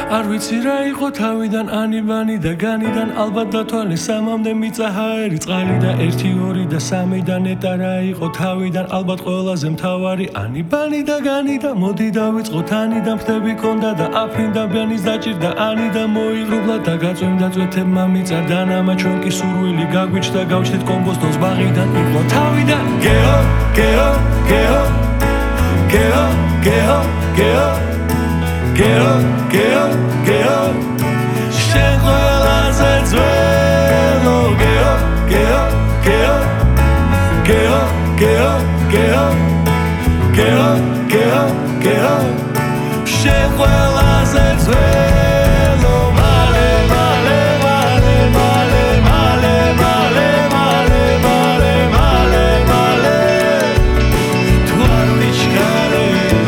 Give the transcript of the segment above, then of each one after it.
არ ვიცი რა იყო თავიდან ანიბანი და განიდან ალბათ დათვალე სამამდე მიწა ჰაერი წყალი და 1 2 და 3 და ნეტა რა იყო თავიდან ალბათ ყველაზე მთავარი ანიბანი და განი და მოდი დავიწყოთ ანი და მხრები კონდა და აფრინდა ბენის დაჭირდა ანი და მოიღრუბლა და გაწვიმდა წვეთებმა მიწა და ნამა ჩვენ კი სურვილი გაგვიჩნდა გავჩნდით კომბოსტოს ბაღიდან იყო თავიდან გეო გეო გეო გეო გეო გეო Geo, geo, geo შენ ყველაზე ძველო Geo, geo, geo Geo, geo, geo Geo, geo, geo შენ ყველაზე ძველო მალე, მალე, მალე, მალე, მალე, მალე, მალე, მალე, მალე, მალე თუ არ ვიჩქარებ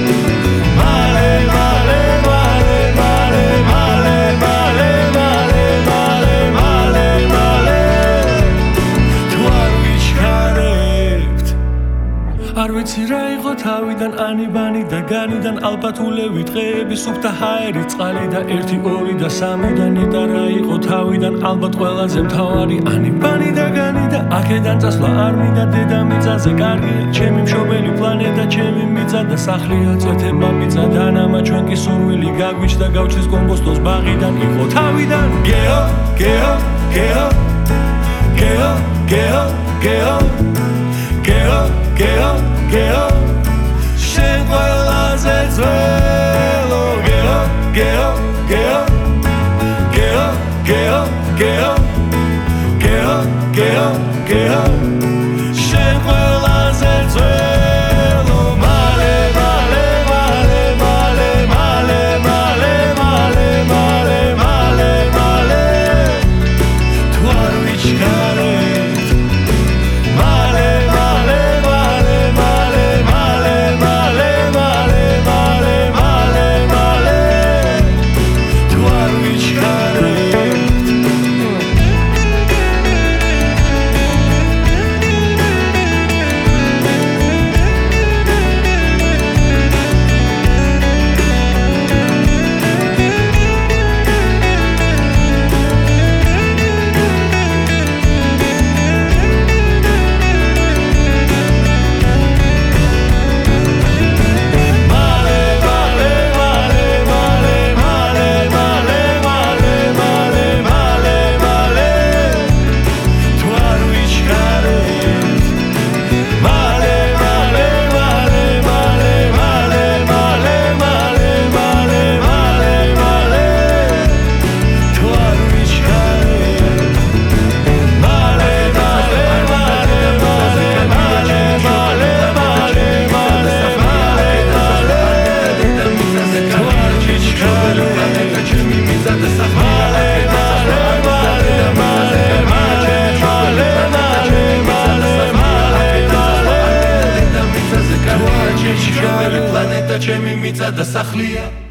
არ ვიცი რა იყო თავიდან ანიბანი და განიდან ალბათულევი დღეები სუფთა ჰაერი წყალი და 1 2 და 3 და ნეტა რა იყო თავიდან ალბათ ყველაზე მთავარი ანიბანი და განი და აქედან წასვლა არ მინდა დედამიწაზე კარგია ჩემი მშობელი პლანეტა ჩემი მიწა და სახლია წვეთებმა მიწა და ნამა ჩვენ კი სურვილი გაგვიჩნდა გავჩნდით კომბოსტოს ბაღიდან იყო თავიდან გეო გეო გეო გეო გეო გეო გეო Geo, geo, შენ ყველაზე ძველო Geo, geo, geo, geo, geo, geo, geo, geo, geo შენ ყველაზე ძველო მალე, მალე, მალე, მალე, მალე, მალე, მალე, მალე, მალე, მალე თუ არ ვიჩქარებ მალე, მალე ჩემი მიწა და სახლია